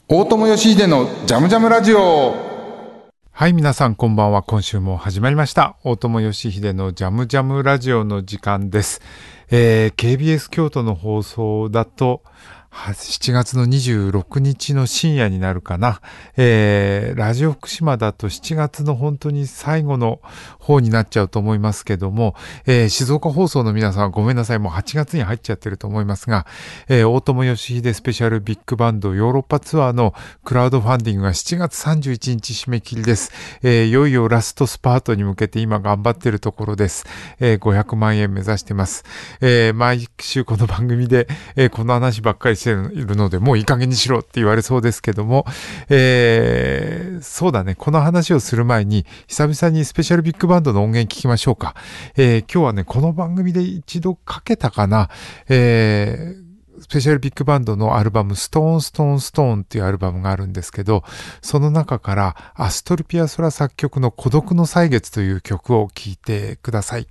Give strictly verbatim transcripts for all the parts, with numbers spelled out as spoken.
大友義秀のジャムジャムラジオ。 はい、皆さんこんばんは。今週も始まりました大友義秀のジャムジャムラジオの時間です。えー、ケービーエス 京都の放送だとしちがつのにじゅうろくにちの深夜になるかな、えー、ラジオ福島だとしちがつの本当に最後の方になっちゃうと思いますけども、えー、静岡放送の皆さんはごめんなさい、もうはちがつに入っちゃってると思いますが、えー、大友義秀スペシャルビッグバンドヨーロッパツアーのクラウドファンディングがしちがつさんじゅういちにち締め切りです。えー、いよいよラストスパートに向けて今頑張ってるところです。えー、ごひゃくまんえん目指してます。えー、毎週この番組で、えー、この話ばっかりしているのでもういい加減にしろって言われそうですけども、えー、そうだね、この話をする前に久々にスペシャルビッグバンドの音源聞きましょうか。えー、今日はねこの番組で一度かけたかな、えー、スペシャルビッグバンドのアルバムストーンストーンストーンっていうアルバムがあるんですけど、その中からアストルピアソラ作曲の孤独の歳月という曲を聴いてください。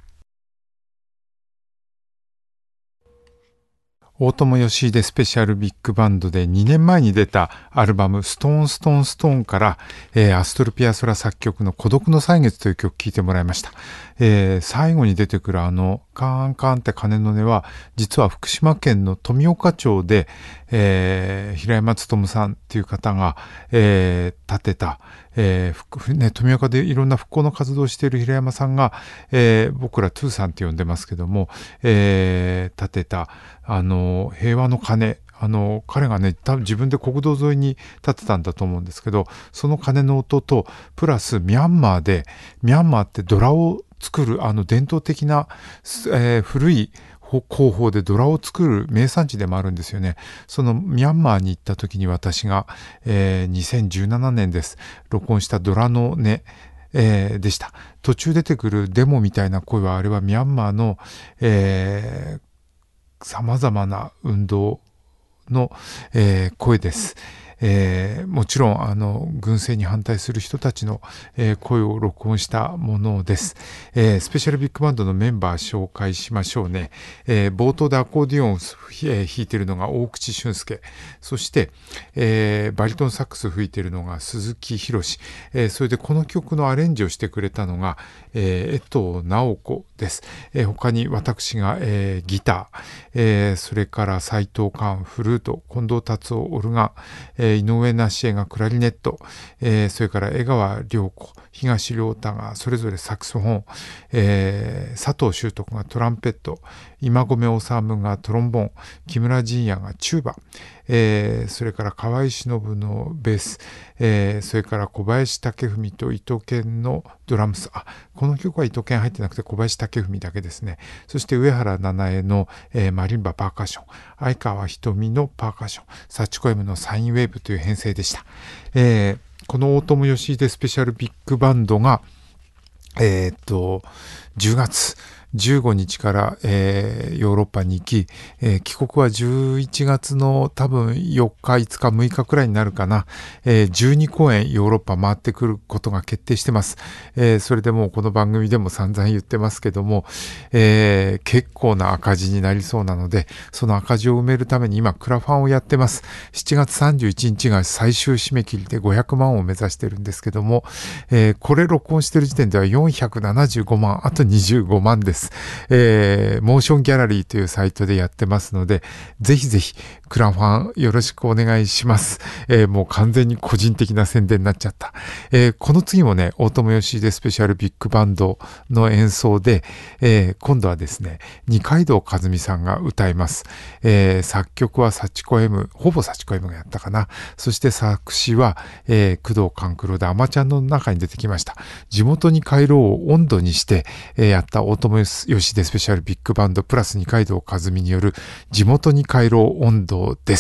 大友義秀スペシャルビッグバンドでにねんまえに出たアルバムストーンストーンストーンから、えー、アストルピアソラ作曲の孤独の歳月という曲聴いてもらいました。えー、最後に出てくるあのカーンカーンって鐘の音は実は福島県の富岡町で、えー、平山勉さんっていう方が、えー、建てた、えーね、富岡でいろんな復興の活動をしている平山さんが、えー、僕らトゥーさんって呼んでますけども、えー、建てたあの平和の鐘、あの彼がね多分自分で国道沿いに建てたんだと思うんですけど、その鐘の音とプラスミャンマーでミャンマーってドラを作るあの伝統的な、えー、古い工法でドラを作る名産地でもあるんですよね。そのミャンマーに行った時に私が、えー、にせんじゅうななねんです録音したドラの音、えー、でした。途中出てくるデモみたいな声はあれはミャンマーの、えー、様々な運動の、えー、声です。えー、もちろんあの軍政に反対する人たちの、えー、声を録音したものです。えー、スペシャルビッグバンドのメンバー紹介しましょうね。えー、冒頭でアコーディオンを、えー、弾いているのが大口俊介、そして、えー、バリトンサックス吹いているのが鈴木博史、えー、それでこの曲のアレンジをしてくれたのが、えー、江藤直子です。えー、他に私が、えー、ギター、えー、それから斉藤寛フルート、近藤達夫オルガン、えー井上梨恵がクラリネット、えー、それから江川良子、東良太がそれぞれサクソフォン、えー、佐藤修徳がトランペット、今込治がトロンボーン、木村陣也がチューバ、えー、それから河合忍のベース、えー、それから小林武文と伊藤健のドラムス、あ、この曲は伊藤健入ってなくて小林武文だけですね。そして上原七重の、えー、マリンバパーカッション、相川瞳のパーカッション、サチコ M のサインウェーブという編成でした。えー、この大友義秀スペシャルビッグバンドがえー、っとじゅうがつじゅうごにちから、えー、ヨーロッパに行き、えー、帰国はじゅういちがつの多分よっかいつかむいかくらいになるかな、えー、じゅうにこうえんヨーロッパ回ってくることが決定してます。えー、それでもうこの番組でも散々言ってますけども、えー、結構な赤字になりそうなので、その赤字を埋めるために今クラファンをやってます。しちがつさんじゅういちにちが最終締め切りでごひゃくまんを目指してるんですけども、えー、これ録音してる時点ではよんひゃくななじゅうごまん、あとにじゅうごまんです。えー、モーションギャラリーというサイトでやってますので、ぜひぜひクラファンよろしくお願いします。えー、もう完全に個人的な宣伝になっちゃった。えー、この次もね、大友義秀スペシャルビッグバンドの演奏で、えー、今度はですね、二階堂和美さんが歌います。えー、作曲はサチコ M、ほぼサチコ M がやったかな。そして作詞は、えー、工藤官九郎でアマちゃんの中に出てきました。地元に帰ろうを温度にして、えー、やった大友義秀スペシャルビッグバンドプラス二階堂和美による地元に帰ろう温度です。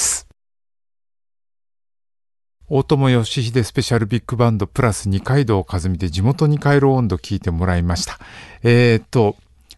大友義秀スペシャルビッグバンドプラス二階堂和美で地元に帰ろう温度聞いてもらいました。えー、っと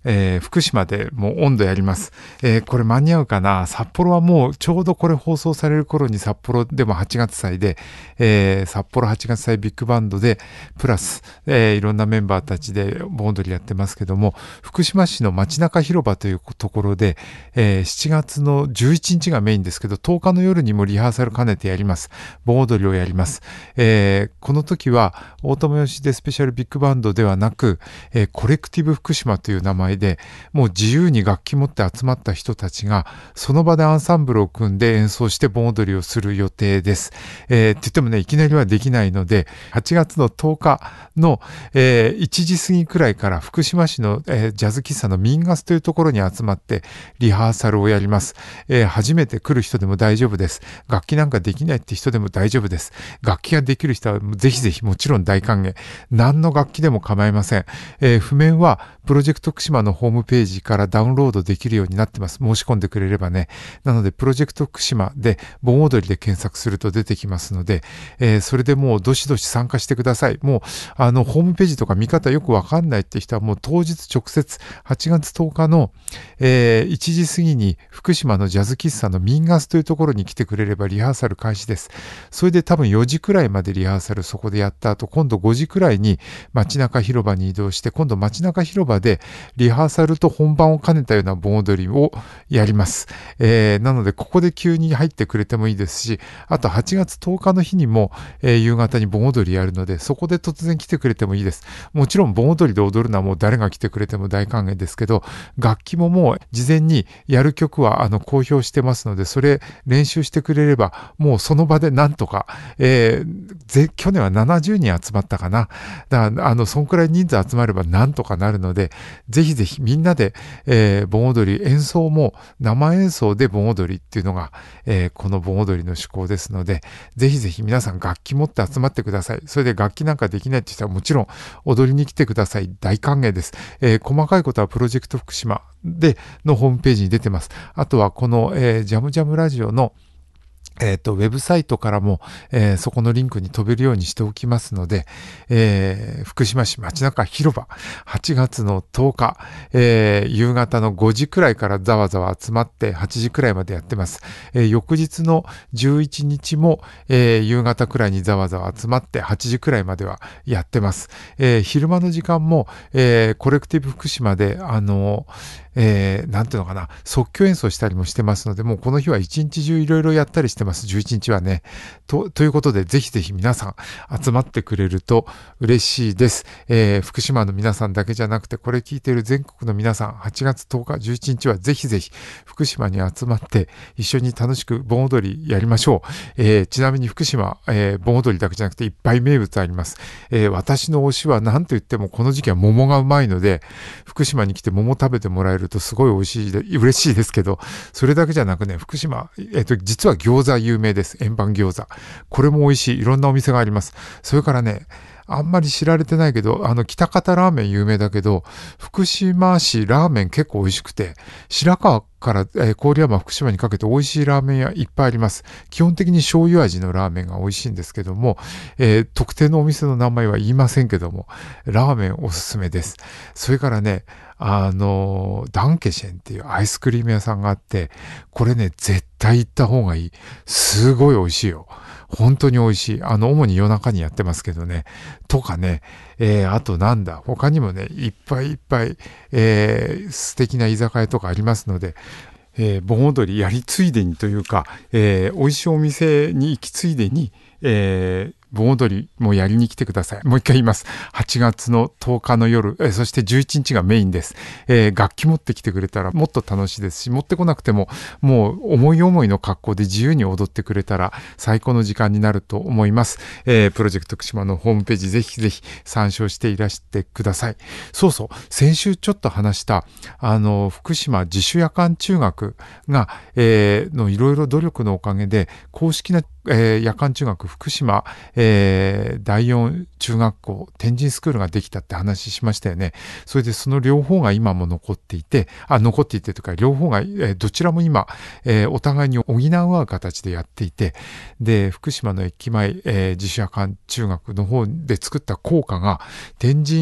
えー、福島でもう温度やります。えー、これ間に合うかな。札幌はもうちょうどこれ放送される頃に札幌でもはちがつ祭で、えー、札幌はちがつ祭ビッグバンドでプラス、えー、いろんなメンバーたちで盆踊りやってますけども、福島市の街中広場というところで、えー、しちがつのじゅういちにちがメインですけど、とおかの夜にもリハーサル兼ねてやります。盆踊りをやります。えー、この時は大友義でスペシャルビッグバンドではなく、えー、コレクティブ福島という名前で、もう自由に楽器持って集まった人たちがその場でアンサンブルを組んで演奏して盆踊りをする予定です。えー、って言ってもね、いきなりはできないので、はちがつのとおかの、えー、いちじ過ぎくらいから福島市の、えー、ジャズ喫茶のミンガスというところに集まってリハーサルをやります。えー、初めて来る人でも大丈夫です。楽器なんかできないって人でも大丈夫です。楽器ができる人はぜひぜひもちろん大歓迎。何の楽器でも構いません。えー、譜面はプロジェクト福島のホームページからダウンロードできるようになってます。申し込んでくれればね。なのでプロジェクト福島で盆踊りで検索すると出てきますので、えー、それでもうどしどし参加してください。もうあのホームページとか見方よくわかんないって人はもう当日直接はちがつとおかの、えー、いちじ過ぎに福島のジャズ喫茶のミンガスというところに来てくれればリハーサル開始です。それで多分よじくらいまでリハーサルそこでやった後、今度ごじくらいに街中広場に移動して、今度街中広場でリハーサルと本番を兼ねたような盆踊りをやります。えー、なのでここで急に入ってくれてもいいですし、あとはちがつとおかの日にも、えー、夕方に盆踊りやるので、そこで突然来てくれてもいいです。もちろん盆踊りで踊るのはもう誰が来てくれても大歓迎ですけど、楽器ももう事前にやる曲はあの公表してますので、それ練習してくれればもうその場でなんとか、えー、ぜ去年はななじゅうにん集まったかな。だからあのそんくらい人数集まればなんとかなるので、ぜひぜひみんなで、えー、盆踊り演奏も生演奏で盆踊りっていうのが、えー、この盆踊りの趣向ですので、ぜひぜひ皆さん楽器持って集まってください。それで楽器なんかできないって人はもちろん踊りに来てください。大歓迎です。えー、細かいことはプロジェクト福島でのホームページに出てます。あとはこの、えー、ジャムジャムラジオのえっと、ウェブサイトからも、えー、そこのリンクに飛べるようにしておきますので、えー、福島市街中広場、はちがつのとおか、えー、夕方のごじくらいからざわざわ集まってはちじくらいまでやってます。えー、翌日のじゅういちにちも、えー、夕方くらいにざわざわ集まってはちじくらいまではやってます。えー、昼間の時間も、えー、コレクティブ福島で、あのー、えー、なんていうのかな、即興演奏したりもしてますので、もうこの日は一日中いろいろやったりしてます。じゅういちにちはね。と、ということで、ぜひぜひ皆さん集まってくれると嬉しいです。えー、福島の皆さんだけじゃなくて、これ聞いている全国の皆さん、はちがつとおか、じゅういちにちはぜひぜひ福島に集まって一緒に楽しく盆踊りやりましょう。えー、ちなみに福島、えー、盆踊りだけじゃなくていっぱい名物あります。えー、私の推しは何と言ってもこの時期は桃がうまいので、福島に来て桃食べてもらえるとすごい美味しいで、嬉しいですけど、それだけじゃなくね、福島、えっと、実は餃子有名です。円盤餃子。これも美味しい。いろんなお店があります。それからね、あんまり知られてないけど、あの、北方ラーメン有名だけど、福島市ラーメン結構美味しくて、白川から、えー、郡山、福島にかけて美味しいラーメン屋いっぱいあります。基本的に醤油味のラーメンが美味しいんですけども、えー、特定のお店の名前は言いませんけども、ラーメンおすすめです。それからね、あの、ダンケシェンっていうアイスクリーム屋さんがあって、これね、絶対行った方がいい。すごい美味しいよ。本当に美味しい。あの、主に夜中にやってますけどね。とかね、えー、あとなんだ、他にもね、いっぱいいっぱい、えー、素敵な居酒屋とかありますので、えー、盆踊りやりついでにというか、えー、美味しいお店に行きついでに、えー、盆踊りもやりに来てください。もう一回言います。はちがつのとおかの夜、えー、そしてじゅういちにちがメインです、えー。楽器持ってきてくれたらもっと楽しいですし、持ってこなくてももう思い思いの格好で自由に踊ってくれたら最高の時間になると思います。えー、プロジェクト福島のホームページぜひぜひ参照していらしてください。そうそう、先週ちょっと話したあの福島自主夜間中学が、えー、のいろいろ努力のおかげで公式なえー、夜間中学福島、えー、だいよん中学校天神スクールができたって話しましたよね。それでその両方が今も残っていて、あ、残っていてというか両方が、えー、どちらも今、えー、お互いに補い合う形でやっていて、で、福島の駅前、えー、自主夜間中学の方で作った校歌が天神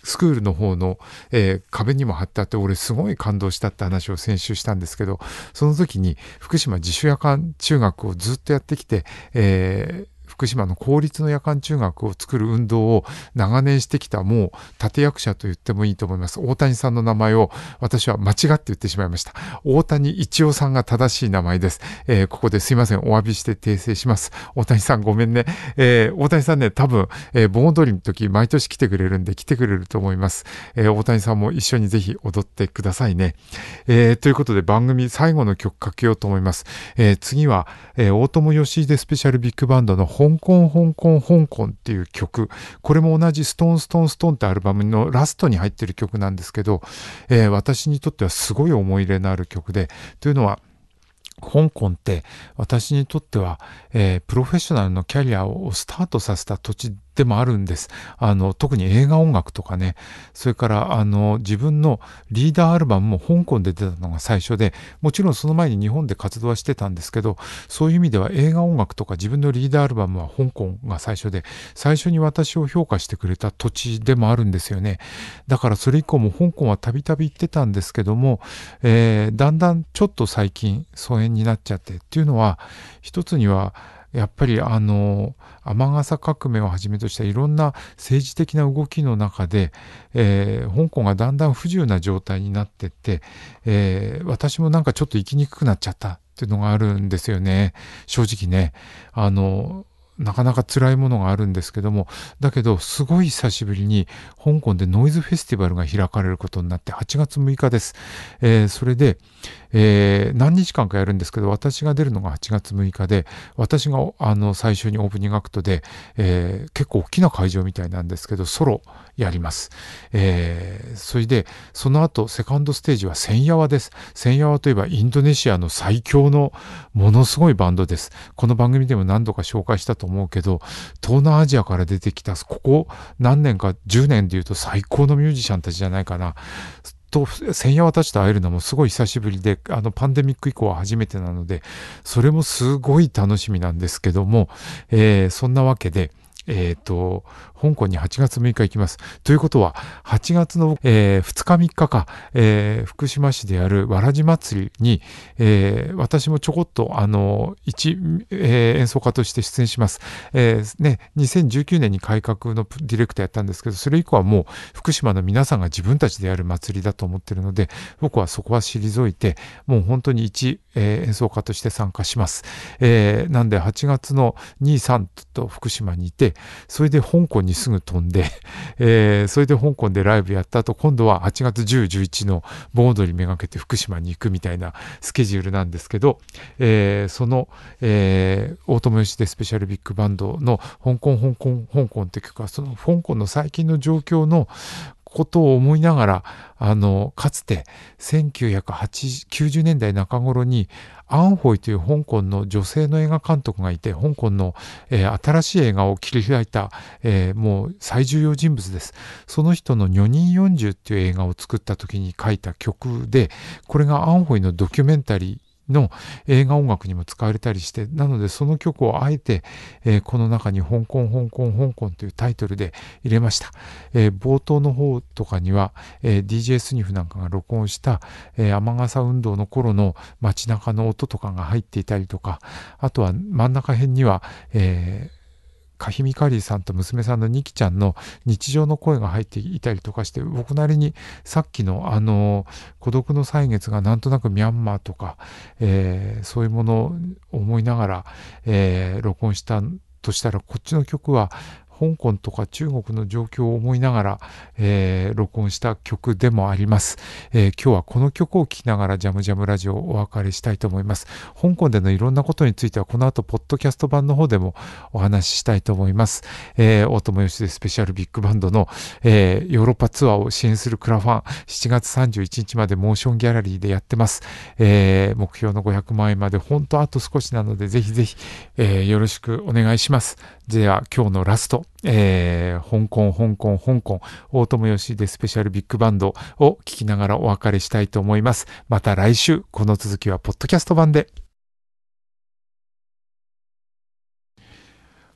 スクールの方の、えー、壁にも貼ってあって、俺すごい感動したって話を先週したんですけど、その時に福島自主夜間中学をずっとやってきて、えー福島の公立の夜間中学を作る運動を長年してきた、もう立役者と言ってもいいと思います。大谷さんの名前を私は間違って言ってしまいました。大谷一夫さんが正しい名前です。えー、ここですいません。お詫びして訂正します。大谷さんごめんね。えー、大谷さんね、多分、えー、盆踊りの時毎年来てくれるんで来てくれると思います。えー、大谷さんも一緒にぜひ踊ってくださいね。えー、ということで番組最後の曲かけようと思います。えー、次は、えー、大友義秀スペシャルビッグバンドの香港香港香港っていう曲、これも同じストーンストーンストーンってアルバムのラストに入ってる曲なんですけど、えー、私にとってはすごい思い入れのある曲で、というのは香港って私にとっては、えー、プロフェッショナルのキャリアをスタートさせた土地でもあるんです。あの特に映画音楽とかね、それからあの自分のリーダーアルバムも香港で出たのが最初で、もちろんその前に日本で活動はしてたんですけど、そういう意味では映画音楽とか自分のリーダーアルバムは香港が最初で、最初に私を評価してくれた土地でもあるんですよね。だからそれ以降も香港はたびたび行ってたんですけども、えー、だんだんちょっと最近疎遠になっちゃってっていうのは、一つにはやっぱりあの雨傘革命をはじめとしたいろんな政治的な動きの中で、えー、香港がだんだん不自由な状態になってって、えー、私もなんかちょっと生きにくくなっちゃったっていうのがあるんですよね。正直ね、あのなかなか辛いものがあるんですけども、だけどすごい久しぶりに香港でノイズフェスティバルが開かれることになって、はちがつむいかです。えー、それで、えー、何日間かやるんですけど、私が出るのがはちがつむいかで、私があの最初にオープニングアクトで、えー、結構大きな会場みたいなんですけど、ソロやります。えー、それでその後セカンドステージはセンヤワです。センヤワといえばインドネシアの最強のものすごいバンドです。この番組でも何度か紹介したと思うけど、東南アジアから出てきたここ何年かじゅうねんでいうと最高のミュージシャンたちじゃないかなと、千夜たちと会えるのもすごい久しぶりで、あのパンデミック以降は初めてなので、それもすごい楽しみなんですけども、えー、そんなわけで、えーと、香港にはちがつむいか行きます。ということは、はちがつの、えー、ふつかみっかか、えー、福島市であるわらじ祭りに、えー、私もちょこっと、あの、一、えー、演奏家として出演します。えー、ね、にせんじゅうきゅうねんに改革のディレクターやったんですけど、それ以降はもう福島の皆さんが自分たちでやる祭りだと思ってるので、僕はそこは退いて、もう本当に一、えー、演奏家として参加します。えー、なんではちがつのに、さんと福島にいて、それで香港にすぐ飛んで、えー、それで香港でライブやった後、今度ははちがつじゅう、じゅういちの盆踊りめがけて福島に行くみたいなスケジュールなんですけど、えー、その、えー、大友義秀スペシャルビッグバンドの香港香港香港って曲は、その香港の最近の状況のことを思いながら、あのかつてせんきゅうひゃくきゅうじゅうねんだいなか頃にアンホイという香港の女性の映画監督がいて、香港の、えー、新しい映画を切り開いた、えー、もう最重要人物です。その人の女人よんじゅうっていう映画を作った時に書いた曲で、これがアンホイのドキュメンタリーの映画音楽にも使われたりして、なのでその曲をあえて、えー、この中に香港香港香港というタイトルで入れました。えー、冒頭の方とかには、えー、ディージェー スニフなんかが録音した、えー、雨傘運動の頃の街中の音とかが入っていたりとか、あとは真ん中辺には、えーカヒミカリーさんと娘さんのニキちゃんの日常の声が入っていたりとかして、僕なりにさっきのあの孤独の歳月がなんとなくミャンマーとか、えー、そういうものを思いながら、えー、録音したとしたら、こっちの曲は香港とか中国の状況を思いながら、えー、録音した曲でもあります。えー、今日はこの曲を聴きながらジャムジャムラジオをお別れしたいと思います。香港でのいろんなことについてはこの後ポッドキャスト版の方でもお話ししたいと思います。えー、大友義秀スペシャルビッグバンドの、えー、ヨーロッパツアーを支援するクラファン、しちがつさんじゅういちにちまでモーションギャラリーでやってます。えー、目標のごひゃくまんえんまで本当あと少しなので、ぜひぜひ、えー、よろしくお願いします。では今日のラスト、えー、香港香港香港大友義秀スペシャルビッグバンドを聞きながらお別れしたいと思います。また来週、この続きはポッドキャスト版で。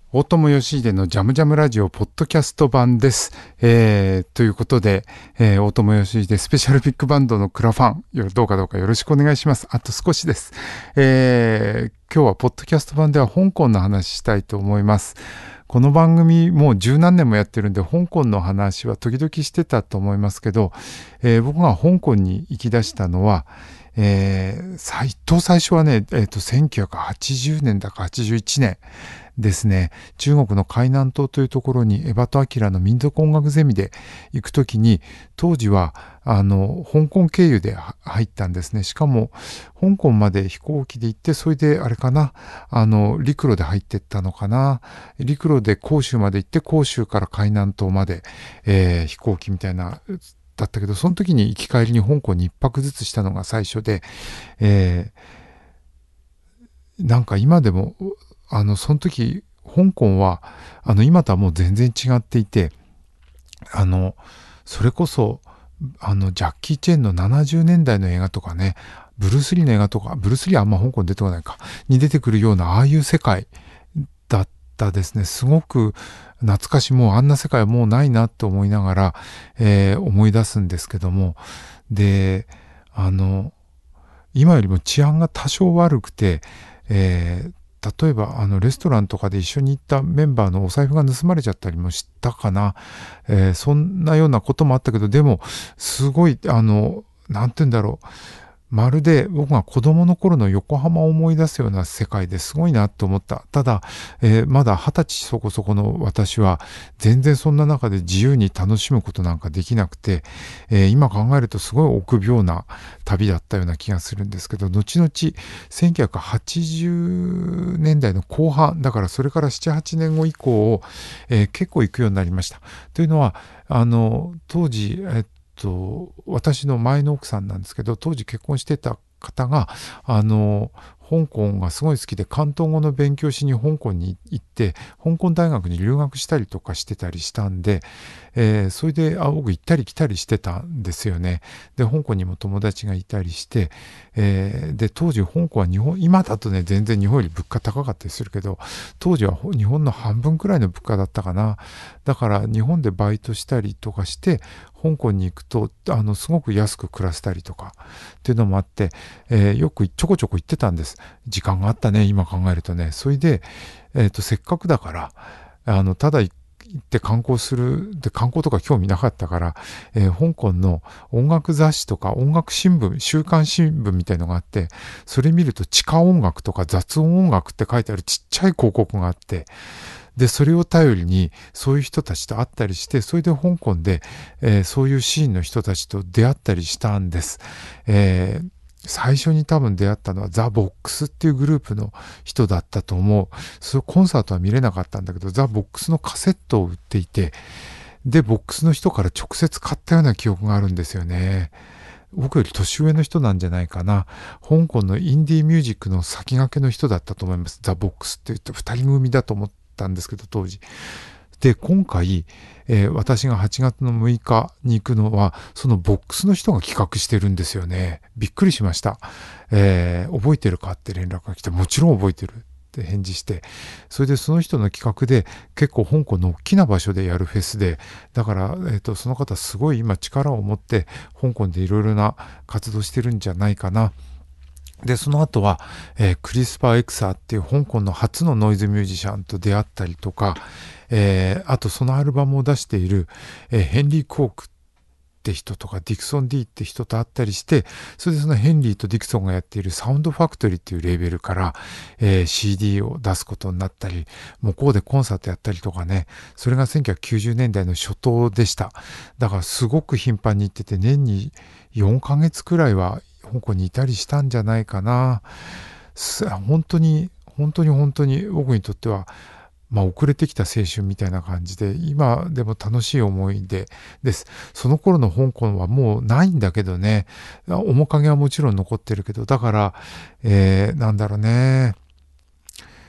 大友義秀のジャムジャムラジオポッドキャスト版です。えー、ということで、えー、大友義秀スペシャルビッグバンドのクラファン、どうかどうかよろしくお願いします。あと少しです。えー、今日はポッドキャスト版では香港の話したいと思います。この番組もう十何年もやってるんで、香港の話は時々してたと思いますけど、えー、僕が香港に行き出したのは、えー、最と最初はね、えーと、せんきゅうひゃくはちじゅうねんだかはちじゅういちねんですね、中国の海南島というところにエバト・アキラの民族音楽ゼミで行くときに、当時はあの香港経由で入ったんですね。しかも香港まで飛行機で行って、それであれかな、あの陸路で入ってったのかな。陸路で広州まで行って、広州から海南島まで、えー、飛行機みたいなだったけど、その時に行き帰りに香港に一泊ずつしたのが最初で、えー、なんか今でもあのその時香港はあの今とはもう全然違っていて、あのそれこそあのジャッキー・チェンのななじゅうねんだいの映画とかね、ブルース・リーの映画とか、ブルース・リーはあんま香港出てこないかに出てくるようなああいう世界だったですね。すごく懐かしい、もうあんな世界はもうないなと思いながら、えー、思い出すんですけども、で、あの今よりも治安が多少悪くて、えー例えばあのレストランとかで一緒に行ったメンバーのお財布が盗まれちゃったりもしたかな、えー、そんなようなこともあったけど、でもすごいあのなんて言うんだろう、まるで僕が子供の頃の横浜を思い出すような世界ですごいなと思った。ただ、えー、まだ二十歳そこそこの私は全然そんな中で自由に楽しむことなんかできなくて、えー、今考えるとすごい臆病な旅だったような気がするんですけど、後々せんきゅうひゃくはちじゅうねんだいの後半だから、それからななはちねんご以降、えー、結構行くようになりました。というのはあの当時、えっと私の前の奥さんなんですけど、当時結婚してた方があの香港がすごい好きで、広東語の勉強しに香港に行って香港大学に留学したりとかしてたりしたんで、えー、それであ僕行ったり来たりしてたんですよね。で香港にも友達がいたりして、えー、で当時香港は日本、今だとね全然日本より物価高かったりするけど、当時は日本の半分くらいの物価だったかな。だから日本でバイトしたりとかして香港に行くとあのすごく安く暮らせたりとかっていうのもあって、えー、よくちょこちょこ行ってたんです。時間があったね、今考えるとね。それで、えーと、せっかくだからあのただ行って観光するで、観光とか興味なかったから、えー、香港の音楽雑誌とか音楽新聞、週刊新聞みたいのがあって、それ見ると地下音楽とか雑音音楽って書いてあるちっちゃい広告があって、でそれを頼りにそういう人たちと会ったりして、それで香港で、えー、そういうシーンの人たちと出会ったりしたんです。えー最初に多分出会ったのはザ・ボックスっていうグループの人だったと思う。そのコンサートは見れなかったんだけど、ザ・ボックスのカセットを売っていて、でボックスの人から直接買ったような記憶があるんですよね。僕より年上の人なんじゃないかな。香港のインディーミュージックの先駆けの人だったと思います。ザ・ボックスって言って二人組だと思ったんですけど、当時。で今回、えー、私がはちがつのむいかに行くのはそのボックスの人が企画してるんですよね。びっくりしました。えー、覚えてるかって連絡が来て、もちろん覚えてるって返事して、それでその人の企画で結構香港の大きな場所でやるフェスで、だから、えーと、その方すごい今力を持って香港でいろいろな活動してるんじゃないかな。でその後は、えー、クリスパー・エクサーっていう香港の初のノイズミュージシャンと出会ったりとか、えー、あとそのアルバムを出している、えー、ヘンリー・コークって人とかディクソン・ディって人と会ったりして、それでそのヘンリーとディクソンがやっているサウンドファクトリーっていうレーベルから、えー、シーディー を出すことになったり、向こうでコンサートやったりとかね。それがせんきゅうひゃくきゅうじゅうねんだいの初頭でした。だからすごく頻繁に行ってて、年によんかげつくらいは香港にいたりしたんじゃないかな。本当に本当に本当に僕にとっては、まあ、遅れてきた青春みたいな感じで、今でも楽しい思い出です。その頃の香港はもうないんだけどね、面影はもちろん残ってるけど、だから、えー、なんだろうね、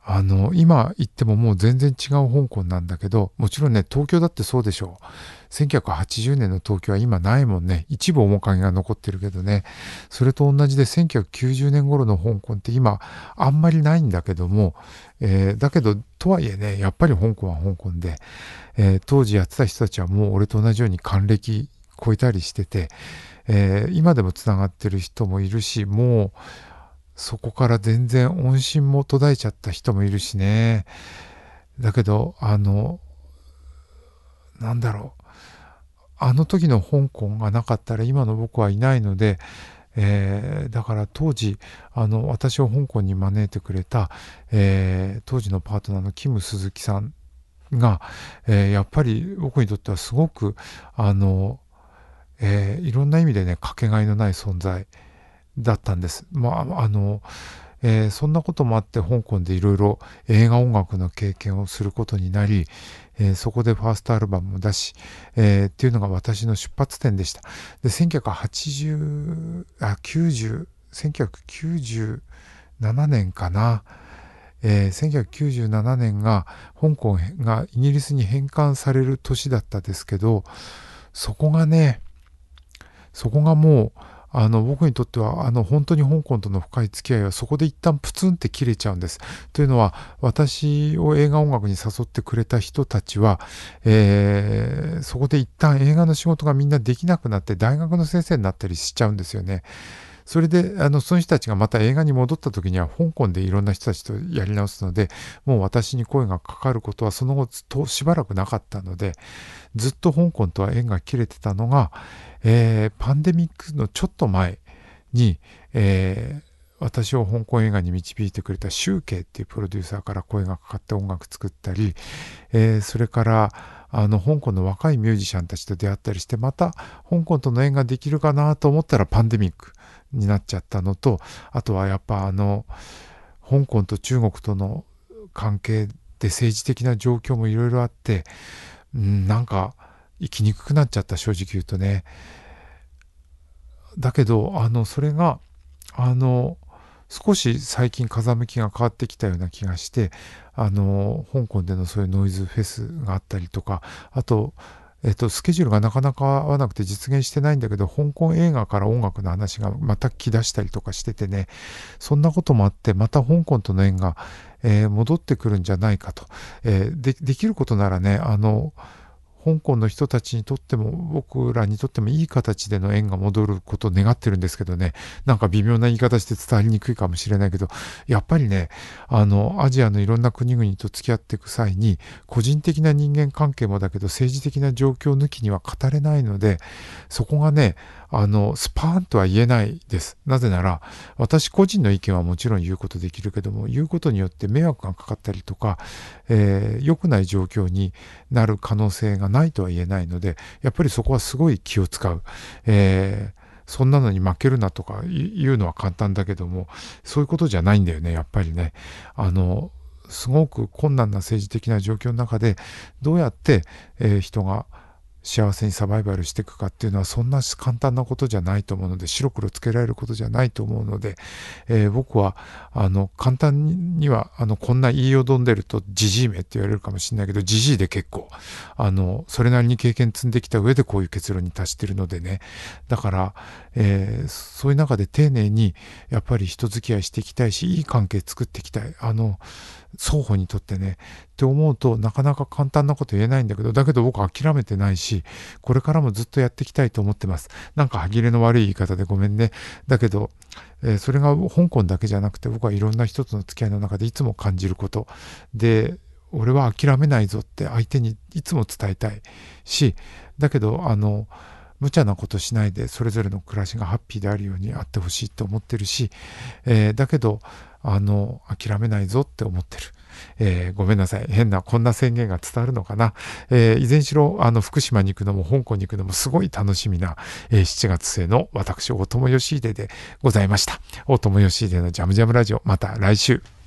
あの、今行ってももう全然違う香港なんだけど、もちろんね、東京だってそうでしょう。せんきゅうひゃくはちじゅうねんの東京は今ないもんね。一部面影が残ってるけどね。それと同じでせんきゅうひゃくきゅうじゅうねん頃の香港って今あんまりないんだけども、えーだけど、とはいえね、やっぱり香港は香港で、えー当時やってた人たちはもう俺と同じように還暦超えたりしてて、えー今でもつながってる人もいるし、もう、そこから全然音信も途絶えちゃった人もいるしね。だけど、あの、なんだろう。あの時の香港がなかったら今の僕はいないので、えーだから当時、あの、私を香港に招いてくれた、えー当時のパートナーのキム鈴木さんが、えーやっぱり僕にとってはすごく、あの、えーいろんな意味でね、かけがえのない存在だったんです。まあ、あの、えーそんなこともあって香港でいろいろ映画音楽の経験をすることになり、えーそこでファーストアルバムを出し、えーっていうのが私の出発点でした。で、せんきゅうひゃくはちじゅう、あ、きゅうじゅう、せんきゅうひゃくきゅうじゅうななねんかな。えーせんきゅうひゃくきゅうじゅうななねんが香港がイギリスに返還される年だったですけど、そこがね、そこがもう、あの、僕にとっては、あの、本当に香港との深い付き合いはそこで一旦プツンって切れちゃうんです。というのは、私を映画音楽に誘ってくれた人たちは、えーそこで一旦映画の仕事がみんなできなくなって大学の先生になったりしちゃうんですよね。それで、あの、その人たちがまた映画に戻った時には、香港でいろんな人たちとやり直すので、もう私に声がかかることはその後としばらくなかったので、ずっと香港とは縁が切れてたのが、えーパンデミックのちょっと前に、えー私を香港映画に導いてくれたシュウケイっていうプロデューサーから声がかかって音楽作ったり、えーそれからあの香港の若いミュージシャンたちと出会ったりして、また香港との縁ができるかなと思ったらパンデミックになっちゃったのと、あとはやっぱあの香港と中国との関係で政治的な状況もいろいろあって、うん、なんか生きにくくなっちゃった、正直言うとね。だけどあのそれがあの少し最近風向きが変わってきたような気がして、あの香港でのそういうノイズフェスがあったりとか、あとえっと、スケジュールがなかなか合わなくて実現してないんだけど、香港映画から音楽の話がまた来だしたりとかしててね、そんなこともあって、また香港との縁が、えー戻ってくるんじゃないかと。えーで、できることならね、あの、香港の人たちにとっても僕らにとってもいい形での縁が戻ることを願ってるんですけどね、なんか微妙な言い方して伝わりにくいかもしれないけど、やっぱりね、あのアジアのいろんな国々と付き合っていく際に個人的な人間関係もだけど政治的な状況抜きには語れないので、そこがね、あのスパーンとは言えないです。なぜなら私個人の意見はもちろん言うことできるけども、言うことによって迷惑がかかったりとか、えー良くない状況になる可能性がないとは言えないので、やっぱりそこはすごい気を使う。えーそんなのに負けるなとか言うのは簡単だけども、そういうことじゃないんだよね、やっぱりね。あの、すごく困難な政治的な状況の中で、どうやって、えー人が幸せにサバイバルしていくかっていうのはそんな簡単なことじゃないと思うので、白黒つけられることじゃないと思うので、えー僕はあの簡単にはあのこんな言いよどんでるとジジイめって言われるかもしれないけど、ジジイで結構あのそれなりに経験積んできた上でこういう結論に達してるのでね。だから、えーそういう中で丁寧にやっぱり人付き合いしていきたいし、いい関係作っていきたい、あの双方にとってねって思うと、なかなか簡単なこと言えないんだけど、だけど僕諦めてないし、これからもずっとやっていきたいと思ってます。なんか歯切れの悪い言い方でごめんね。だけど、えーそれが香港だけじゃなくて、僕はいろんな人との付き合いの中でいつも感じることで、俺は諦めないぞって相手にいつも伝えたいし、だけどあの無茶なことしないでそれぞれの暮らしがハッピーであるようにあってほしいと思ってるし、えーだけどあの諦めないぞって思ってる。えーごめんなさい。変な、こんな宣言が伝わるのかな。えーいずれにしろ、あの、福島に行くのも香港に行くのもすごい楽しみな、えーしちがつ末の私、大友義秀でございました。大友義秀のジャムジャムラジオ、また来週。